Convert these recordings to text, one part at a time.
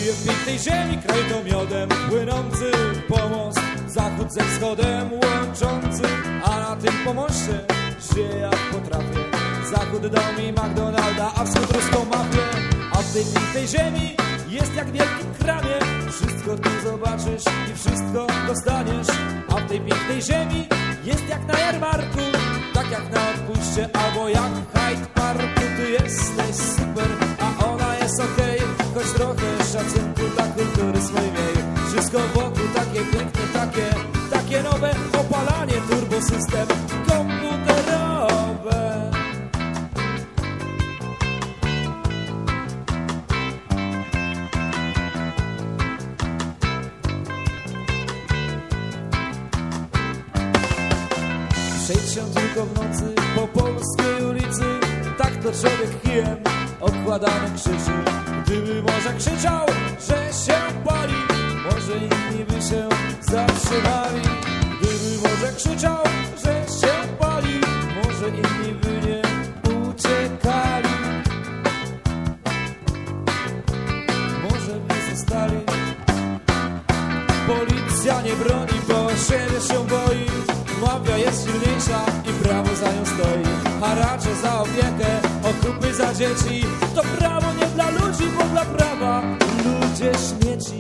Żyje w pięknej ziemi, kraj to miodem płynący pomost, zachód ze wschodem łączący, a na tym pomoście żyje jak potrafię. Zachód dom i McDonalda, a wschód ruską mafię. A w tej pięknej ziemi jest jak w wielkim kramie, wszystko tu zobaczysz i wszystko dostaniesz. A w tej pięknej ziemi jest jak na jarmarku, tak jak na odpuście albo jak w Hyde Parku. Ty jesteś super, a ona jest okej, choć trochę szacunku dla kultury swojej miej. Wszystko wokół takie piękne, takie nowe, opalanie, turbosystem komputerowe. Przejdź się tylko w nocy po polskiej ulicy, tak to człowiek kijem okładany krzyczy. Gdyby może krzyczał, że się pali, może inni by się zatrzymali. Gdyby może krzyczał, że się pali, może inni by nie uciekali. Może by zostali. Policja nie broni, bo siebie się boi. Mafia jest silniejsza i prawo za nią stoi. Haracze za opiekę, okupy za dzieci. To prawo nie dla ludzi, bo dla prawa ludzie śmieci.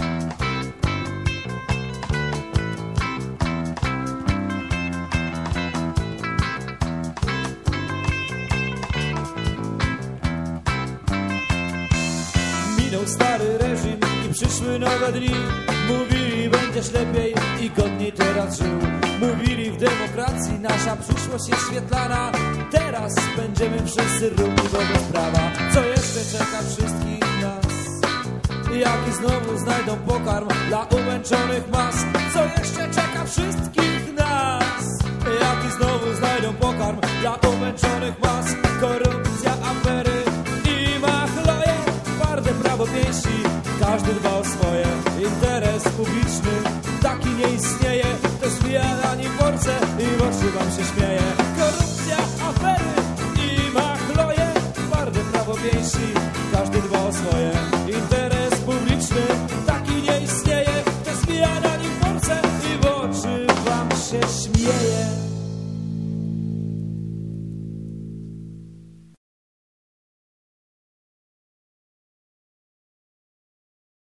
Minął stary reżim i przyszły nowe dni. Mówili, będziesz lepiej i godniej teraz żył. Mówili, w demokracji nasza przyszłość jest świetlana. Teraz będziemy wszyscy równi wobec prawa. Co jeszcze czeka wszystkich nas? Jaki znowu znajdą pokarm dla umęczonych mas? Co jeszcze czeka wszystkich nas? Jaki znowu znajdą pokarm dla umęczonych mas? Korupcja, afery i machloje, twarde prawo pięści. Każdy dba o swoje. Interes publiczny taki nie istnieje. To zwijani porce i w oczy wam się śmieje. Korupcja, afery i machloje, twarde prawo pięści. Każdy dba o swoje.